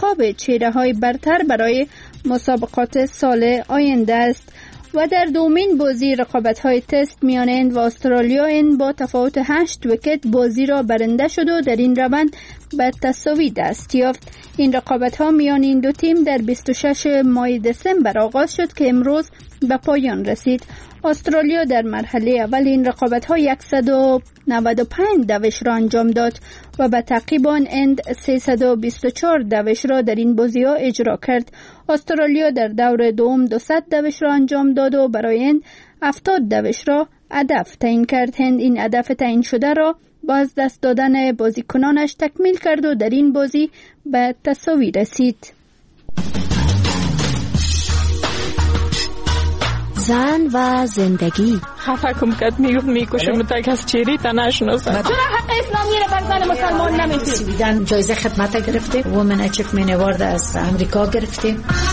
انتخاب چهره‌های برتر برای مسابقات سال آینده است. و در دومین بازی رقابت‌های تست میان هند و استرالیا، با تفاوت 8 ویکت بازی را برنده شد و در این روند به تساوی دست یافت. این رقابت‌ها میان این دو تیم در 26 ماه دسامبر آغاز شد که امروز به پایان رسید. استرالیا در مرحله اول این رقابت‌ها 195 دوش را انجام داد و به تعقیب آن هند 324 دوش را در این بازی‌ها اجرا کرد. استرالیا در دور دوم 200 دوش را انجام داد و برای هند 70 دوش را هدف تعیین کرد. هند این هدف تعیین شده را با از دست دادن بازیکنانش تکمیل کرد و در این بازی به تساوی رسید. زن و زندگی. خفه کم کد میکشم تا کس چیری تا نشناسم. چرا حق اسلامی رو بر زن مسلمان نمیدی؟ سویدن جایزه خدمت گرفته، وومن اچیومنت اوارد از امریکا گرفته.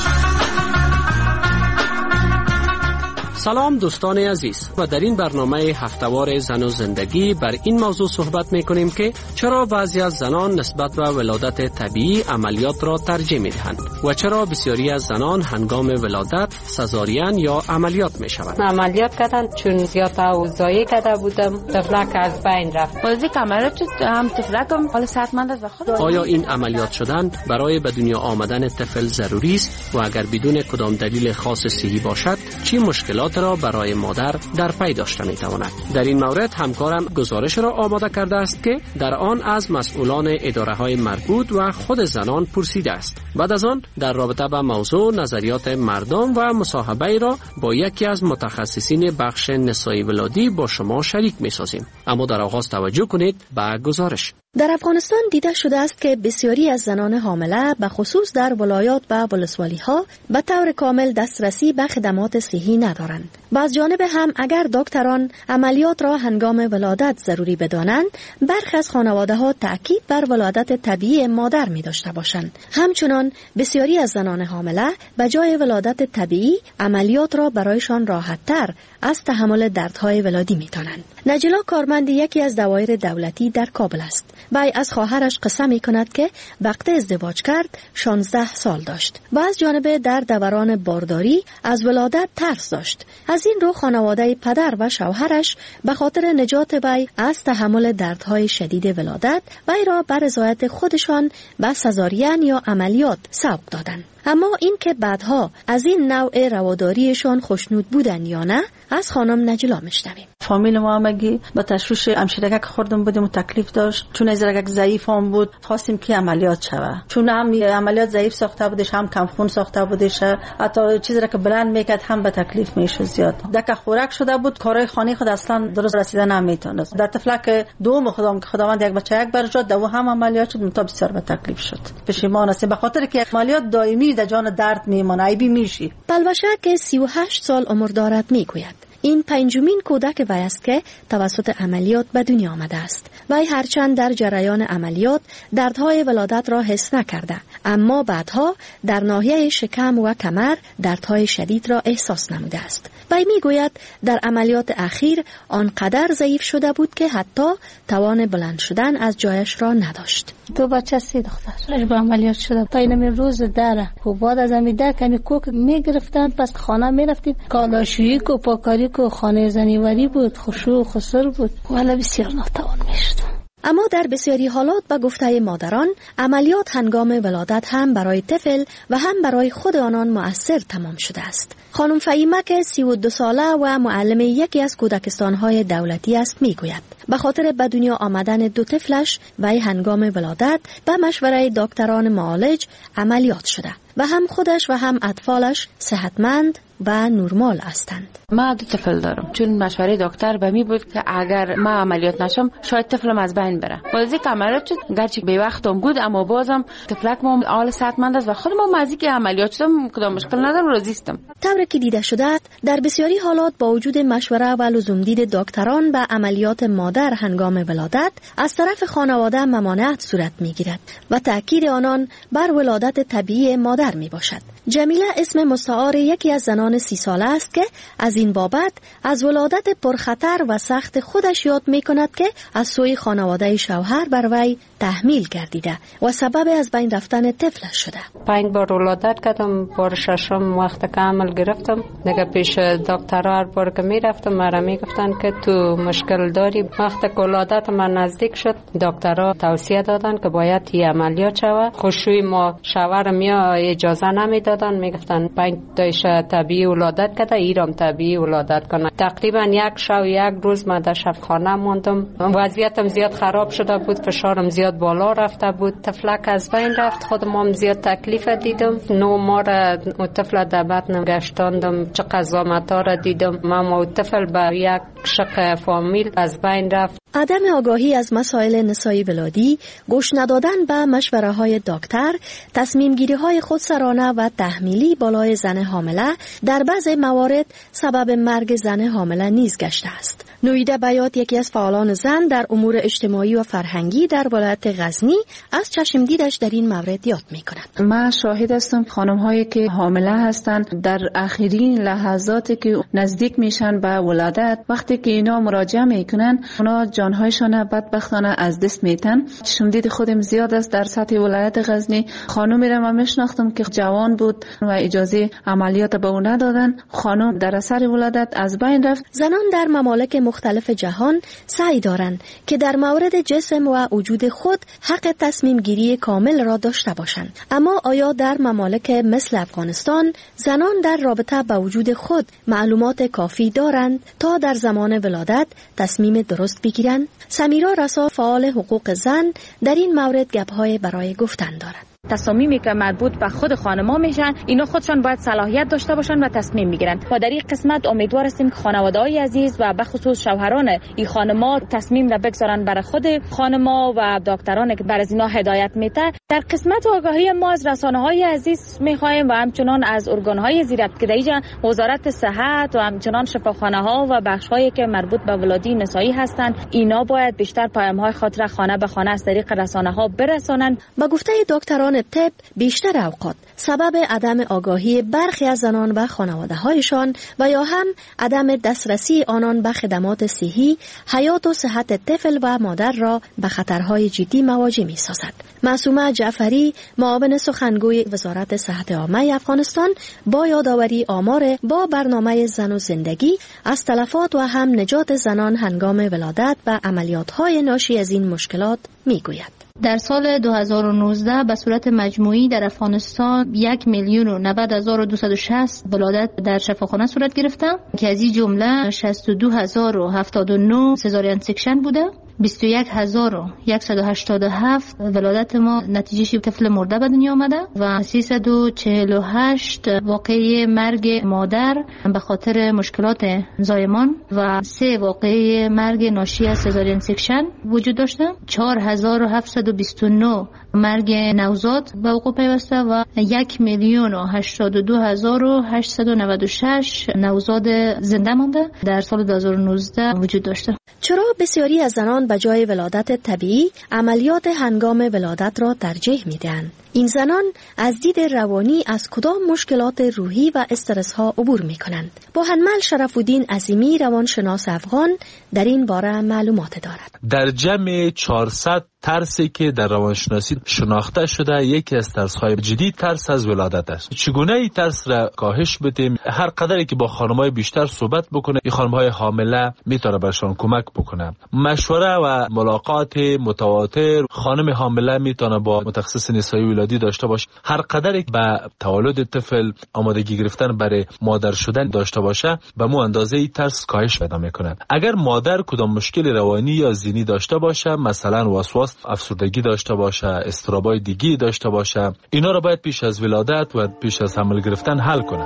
سلام دوستان عزیز، و در این برنامه هفتهوار زن و زندگی بر این موضوع صحبت می‌کنیم که چرا بعضی از زنان نسبت به ولادت طبیعی عملیات را ترجیح می‌دهند و چرا بسیاری از زنان هنگام ولادت سزارین یا عملیات می‌شوند. عملیات کردن چون زیاد اوضاعی کرده بودم، طفلک از بین رفت. بازی کاملا چون هم طفلکم حال صحتمند است و خود. آیا این عملیات شدن برای به دنیا آمدن طفل ضروری است و اگر بدون کدام دلیل خاص صحی باشد چه مشکلات را برای مادر در پی داشته میتواند؟ در این مورد همکارم گزارش را آماده کرده است که در آن از مسئولان اداره‌های مربوط و خود زنان پرسیده است. بعد از آن در رابطه با موضوع نظریات مردم و مصاحبه را با یکی از متخصصین بخش نسایی ولادی با شما شریک می‌سازیم. اما در آغاز توجه کنید به گزارش. در افغانستان دیده شده است که بسیاری از زنان حامله به خصوص در ولایات و ولسوالی‌ها به طور کامل دسترسی به خدمات صحی ندارند. باز جانب هم اگر دکتران عملیات را هنگام ولادت ضروری بدانند، برخی از خانواده‌ها تأکید بر ولادت طبیعی مادر می داشته باشند. همچنان بسیاری از زنان حامله به جای ولادت طبیعی عملیات را برایشان راحت‌تر از تحمل دردهای ولادی می دانند. نجلا کارمند یکی از دوایر دولتی در کابل است. وی از خواهرش قصه می کند که وقت ازدواج کرد 16 سال داشت و از جانب در دوران بارداری از ولادت ترس داشت. از این رو خانواده پدر و شوهرش به خاطر نجات وی از تحمل دردهای شدید ولادت وی را بر رضایت خودشان به سزارین یا عملیات سوق دادند. اما این که بعدها از این نوع رواداریشان خوشنود بودن یا نه از خانم نجلا میشنویم. فامیل ما همگی با تشویش امشیرگک خوردم بودیم و تکلیف داشت، چون ازرگک ضعیف هم بود خواستیم که عملیات شوه، چون هم عملیات ضعیف ساخته بودش هم کم خون ساخته بودش، حتی چیزی را که بلند میکرد هم به تکلیف میشد زیاد. دک خوراک شده بود، کارهای خانه خود اصلا درست رسیدن نمیتونست. در طفلک دوم خداوند یک بچه یک برجات دو هم عملیات شد، متا بسیار به تکلیف شد. پشیمان هستیم به خاطر که عملیات دائمی در جان درد میمونه، عیبی میشی. بلبشه که 38 سال عمر دارد میگوید این پنجمین کودک وی است که توسط عملیات به دنیا آمده است. وی هرچند در جریان عملیات دردهای ولادت را حس نکرده، اما بعدها در ناحیه شکم و کمر دردهای شدید را احساس نموده است. وی میگوید در عملیات اخیر آنقدر ضعیف شده بود که حتی توان بلند شدن از جایش را نداشت. دو بچه 3 دختر با عملیات شده. تا این روز داره و بعد از عملیات کمی کوک میگرفتن، پس خانه میرفتیم، کالاشویی کو پاکاری کو خانه زنیوری بود، خشوع خسر بود، ولی بسیار ناتوان میشد. اما در بسیاری حالات به گفته مادران عملیات هنگام ولادت هم برای طفل و هم برای خود آنان مؤثر تمام شده است. خانم فهیمه که 32 ساله و معلم یکی از کودکستان‌های دولتی است میگوید به خاطر به دنیا آمدن 2 طفلش وی هنگام ولادت به مشوره دکتران معالج عملیات شده و هم خودش و هم اطفالش صحتمند و نرمال هستند. ما 2 طفل دارم، چون مشوره دکتر به می بود که اگر ما عملیات نشم شاید طفلم از بین بره. بازی عملیات شد، گرچه به وقتم بود اما بازم طفلکم حال صحتمند است و خودم مزی که عملیات شدم کدام مشکل ندارم، راضی هستم. طوری که دیده شده در بسیاری حالات با وجود مشوره و لزوم دید دکتران به عملیات مادر هنگام ولادت از طرف خانواده ممانعت صورت میگیرد و تاکید آنان بر ولادت طبیعی مادر می باشد. جمیله اسم مستعار یکی از زنان 30 ساله است که از این بابت از ولادت پرخطر و سخت خودش یاد می کند که از سوی خانواده شوهر بر وی تحمیل گردیده و سبب از بین رفتن طفلش شده. 5 بار ولادت کردم، بار ششم وقت که عمل گرفتم دیگه پیش دکترها هر بار که میرفتم مرا میگفتن که تو مشکل داری. وقت که ولادت من نزدیک شد دکترها توصیه دادن که باید این عملیات شود. خوشوی ما شوهر میا اجازه نمیدادن، میگفتن 5 تایش طبیعی ولادت کرده، ایرام طبیعی ولادت کنه. تقریبا 1 شب 1 روز من در شب خانه موندم. وضعیتم زیاد خراب شده بود، فشارم زیاد بالا رفته بود، طفلک از بین رفت. خودم هم زیاد تکلیف دیدم. 9 ماه را طفل در بطنم گشتاندم، چه قضاوت‌ها را دیدم. من طفل به یک شق فامیل از بین رفت. عدم آگاهی از مسائل نسایی ولادی، گوش ندادن به مشوره های دکتر، تصمیم گیری های خودسرانه و تحمیلی بالای زن حامله در بعضی موارد سبب مرگ زن حامله نیز گشته است. نویده بیات، یکی از فعالان زن در امور اجتماعی و فرهنگی در ولایت غزنی، از چشم دیدش در این مورد یاد می کند. من شاهد هستم خانم هایی که حامله هستند در آخرین لحظاتی که نزدیک میشن به ولادت، وقتی که اینا مراجعه میکنن اونا جانهایشان بدبختانه از دست میتن. چشم دید خودم زیاد است در سطح ولایت غزنی. خانومی را من میشناختم که جوان بود و اجازه عملیات به او ندادن. خانم در اثر ولادت از بین رفت. زنان در ممالک مختلف جهان سعی دارند که در مورد جسم و وجود خود حق تصمیم گیری کامل را داشته باشند. اما آیا در ممالک مثل افغانستان زنان در رابطه با وجود خود معلومات کافی دارند تا در زمان ولادت تصمیم درست بگیرند؟ سمیرا رسا، فعال حقوق زن، در این مورد گپ‌های برای گفتن دارد. تصامیمی که مربوط به خود خانم‌ها میشن، اینا خودشان باید صلاحیت داشته باشن و تصمیم میگیرن. و در این قسمت امیدوار هستیم که خانواده‌های عزیز و به خصوص شوهران این خانم‌ها تصمیم را بگذارن برای خود خانم‌ها و دکتران که بر از اینا هدایت میده. در قسمت آگاهی ما از رسانه‌های عزیز می‌خوایم و همچنان از ارگان‌های زیربط که در اینجا وزارت صحت و همچنان شفاخانه‌ها و بخش‌هایی که مربوط به ولادت نسایی هستند، اینا باید بیشتر پیام‌های خاطر خانه به خانه از طریق رسانه‌ها برسانند. با گفته دکتران طب، بیشتر اوقات سبب عدم آگاهی برخی از زنان و خانواده‌هایشان و یا هم عدم دسترسی آنان به خدمات صحی، حیات و صحت طفل و مادر را به خطرهای جدی مواجه می‌سازد. معصومه جعفری، معاون سخنگوی وزارت صحت عامه افغانستان، با یادآوری آمار با برنامه زن و زندگی از تلفات و هم نجات زنان هنگام ولادت و عملیات‌های ناشی از این مشکلات می‌گوید. در سال 2019 به صورت مجموعی در افغانستان 1,090,260 ولادت در شفاخانه صورت گرفته که از این جمله 62,079 سزارین سکشن بوده. 21,187 ولادت ما نتیجه طفل مرده به دنیا آمده و 348 واقعه مرگ مادر به خاطر مشکلات زایمان و 3 واقعه مرگ ناشی از سزارین سکشن وجود داشته. 4,729 مرگ نوزاد به وقوع پیوسته و 1,082,896 نوزاد زنده مانده در سال 2019 وجود داشته. چرا بسیاری از زنان به جای ولادت طبیعی عملیات هنگام ولادت را ترجیح میدن؟ این زنان از دید روانی از کدام مشکلات روحی و استرس ها عبور می کنند؟ بوهنمل شرف الدین عظیمی، روانشناس افغان، در این باره معلومات دارد. در جمع 400 ترسی که در روانشناسی شناخته شده، یکی از ترس‌های جدی ترس از ولادت است. چگونه این ترس را کاهش بدیم؟ هر قدری که با خانم‌های بیشتر صحبت بکنه، این خانم‌های حامله میتونه برشان کمک بکنه. مشوره و ملاقات متواتر خانم حامله میتونه با متخصص نسایی ولادی داشته باشه. هر قدری به تولد طفل آمادگی گرفتن برای مادر شدن داشته باشه، به مو اندازه این ترس کاهش پیدا میکنه. اگر مادر کدام مشکل روانی یا ذهنی داشته باشه، مثلا وسواس، افسردگی داشته باشه، اضطرابای دیگی داشته باشه، اینا رو باید پیش از ولادت و پیش از حمل گرفتن حل کنه.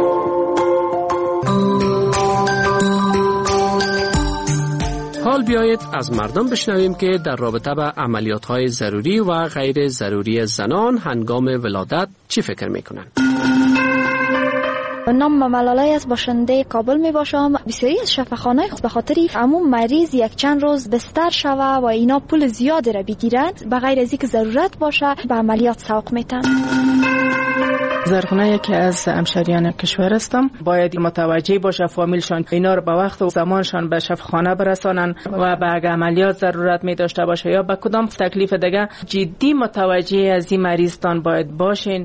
حال بیایید از مردم بشنویم که در رابطه با عملیات‌های ضروری و غیر ضروری زنان هنگام ولادت چی فکر میکنن. نام ملالای از باشنده کابل می باشم. بسیاری از شفاخانه به خاطر عموم مریض یک چند روز بستر شوه و اینا پول زیادی را بگیرند، بغیر از اینکه ضرورت باشه به عملیات سوق میتن. زرخانه یکی از همشهریان کشور هستم. باید متوجه باشه فامیلشان اینا رو به وقت و زمانشان به شفاخانه برسانن و به اگه عملیات ضرورت می داشته باشه یا به کدام تکلیف دیگه جدی متوجه از این مریضتان باید باشین.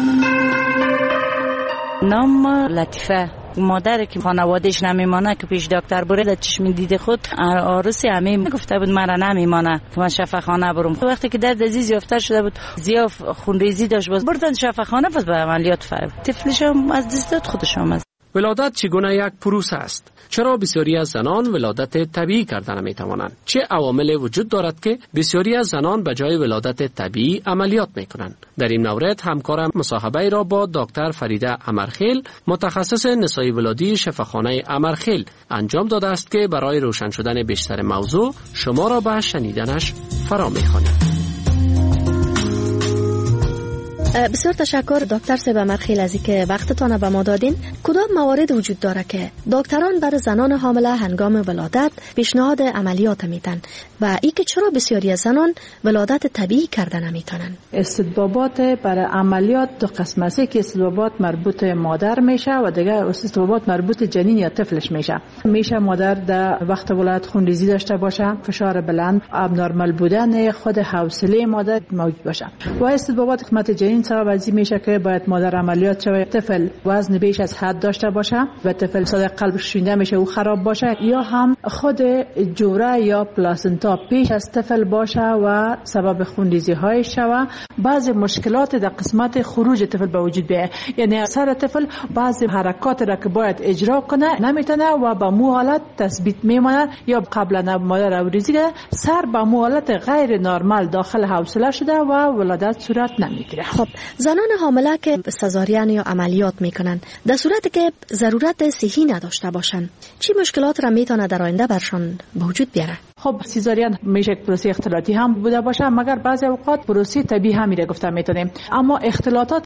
نام لطیفه. مادر که خانوادهش نمیمانه که پیش دکتر بره در چشم دید خود عروسی همه گفته بود مرا نمیمانه که من شفاخانه برم. وقتی که درد عزیز یافته شده بود زیاف خونریزی داشت باز بردن شفاخانه پس به عملیات فرد طفلشم از دست داد خودشم از. ولادت چگونه یک پروسه است؟ چرا بسیاری از زنان ولادت طبیعی کردن می توانند؟ چه عواملی وجود دارد که بسیاری از زنان به جای ولادت طبیعی عملیات می کنند؟ در این مورد همکارم مصاحبه را با دکتر فریده امرخیل متخصص نسای ولادی شفاخانه امرخیل انجام داده است که برای روشن شدن بیشتر موضوع شما را به شنیدنش فرا می خوانیم. بسیار تشکر دکتر صاحب امرخیل از اینکه وقتتان به ما دادین. کدام موارد وجود داره که دکتران برای زنان حامله هنگام ولادت پیشنهاد عملیات میتن و اینکه چرا بسیاری از زنان ولادت طبیعی کردن نمیتونن؟ استطبابات برای عملیات دو قسم است که استطبابات مربوط مادر میشه و دیگه استطبابات مربوط جنین یا طفلش میشه مادر در وقت ولادت خونریزی داشته باشه، فشار بلند، ابنرمال بودن خود حوصله مادر موجود باشه و استطبابات قسمت جنین سبب از این میشه که باید مادر عملیات شوه، طفل وزن بیش از حد داشته باشه و طفل صدق قلبش شونده میشه و خراب باشه، یا هم خود جوره یا پلاسنتا پیش از طفل باشه و سبب خونریزی های شوه. بعضی مشکلات در قسمت خروج طفل به وجود بیاید، یعنی سر طفل بعضی حرکات را که باید اجرا کنه نمیتونه و به مو حالت تثبیت میمونه یا قبلا مادر اوریزی سر به مو حالت غیر نرمال داخل حوصله شده و ولادت صورت نمیگیره. خب زنان حامله که سزارین یا عملیات میکنن در صورتی که ضرورت صحی نداشته باشن چی مشکلات را میتونه در آینده برشان به وجود بیاره؟ خب سیزارین میشه پروسه اختلاطی هم بوده باشه، مگر بعضی اوقات پروسه طبیعی هم میره گفته میتونیم، اما اختلاطات